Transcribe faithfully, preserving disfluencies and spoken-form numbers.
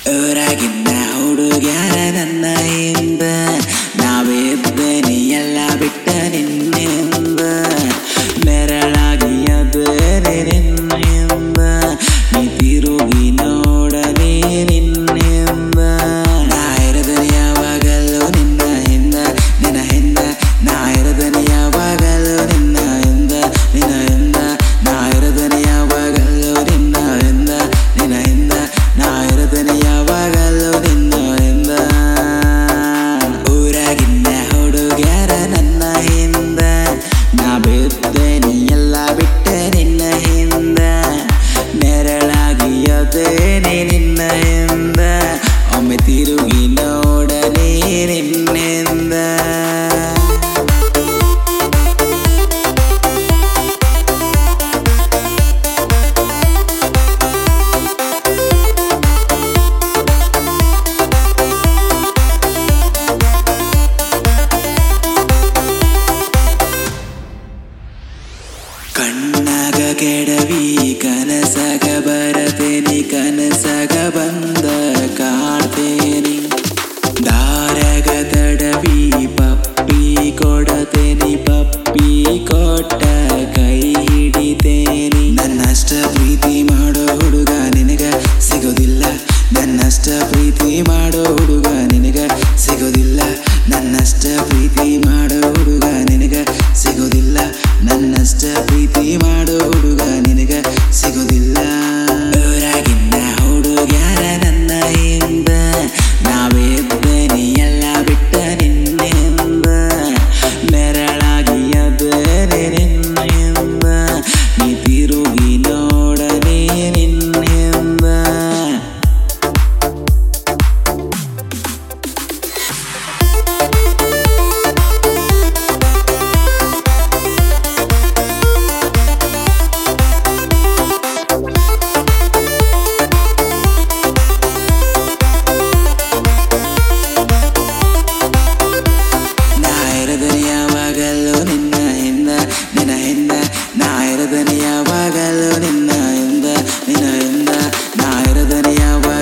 ಊರಾಗಿನ್ನ ಹುಡುಗ್ಯಾರ ನನ್ನ ಹಿಂದ ನಾವಿದ್ದೇನೆ ಎಲ್ಲ ಬಿಟ್ಟ ನಿನ್ನಿಂದ ನೆರಳಾಗಿ ಅದೇನೆ ನಿನ್ನಿಂದ ನೀ ತಿರುಗಿ ನೋಡಲಿ ನಿನ್ನಿಂದ ನಾ ಇರದನೆ ಯಾವಾಗಲೂ ನಿನ್ನ ಹಿಂದ ನಿನ್ನ ಹಿಂದ ನಾ ಇರದನೆ ಯಾವಾಗಲೂ ನಿನ್ನ ಹಿಂದ ನಿನ್ನ ಹಿಂದ ನಾ ಇರದನೆ ಯಾವಾಗಲೂ ನಿನ್ನ ಹಿಂದ ನಿನ್ನ ಹಿಂದ ನಾ ಇರದನೆ ಯಾವಾಗಲೂ ನಿನ್ನ ಹಿಂದ ಊರಾಗಿನ್ನ ಹುಡುಗ್ಯಾರ ನನ್ನ ಹಿಂದ ನಾ ಬಿದ್ದೇನೆ ಎಲ್ಲ ಬಿಟ್ಟ ನಿನ್ನ ಹಿಂದ ನೆರಳಾಗಿ ಅದೇನೆ ನಿನ್ನ ಹಿಂದ ಒಮ್ಮೆ ತಿರುಗಿ ನೋಡಲಿ ನಿನ್ನಿಂದ ಕಣ್ಣಾಗ ಕೆಡವಿ ಕನಸಗ ಬರತೇನಿ ಕನಸಗ ಬಂದ ಕಾಡ್ತೇನಿ ದಾರಗ ತಡವಿ ಪಪ್ಪಿ ಕೊಡತೇನಿ ಪಪ್ಪಿ ಕೊಟ್ಟ ಕೈ ಹಿಡಿತೇನಿ ನನ್ನಷ್ಟ ಪ್ರೀತಿ ಮಾಡೋ ಹುಡುಗ ನಿನಗ ಸಿಗೋದಿಲ್ಲ ನನ್ನಷ್ಟ ಪ್ರೀತಿ ಮಾಡೋ ಹುಡುಗ ನಿನಗ ಸಿಗೋದಿಲ್ಲ ನನ್ನಷ್ಟ ಪ್ರೀತಿ ಮಾಡೋ ಹುಡುಗ ನಿನಗ ಸಿಗೋದಿಲ್ಲ ನನ್ನಷ್ಟ ಪ್ರೀತಿ ಮಾಡೋ ಹುಡುಗ ನಿನಗ ಸಿಗೋದಿಲ್ಲ ಊರಾಗಿನ್ನ ಹುಡುಗ್ಯಾರ ನನ್ನ ಹಿಂದ ನಾವಿದ್ದೇನೆ ಎಲ್ಲ ಬಿಟ್ಟ ನಿನ್ನಿಂದ ನೆರಳಾಗಿ ಅದೇನೆ ನಿನ್ನಿಂದ ನೀ ತಿರುಗಿ ನೋಡಲಿ ನಿನ್ನಿಂದ ಯಾವಾಗಲೂ ನಿನ್ನ ಹಿಂದ ನಿನ್ನ ಹಿಂದ ನಾ ಇರದನೆ ಯಾವಾಗಲೂ ನಿನ್ನ ಹಿಂದ ನಿನ್ನ ಹಿಂದ ನಾ ಇರದನೆ ಯಾವಾಗ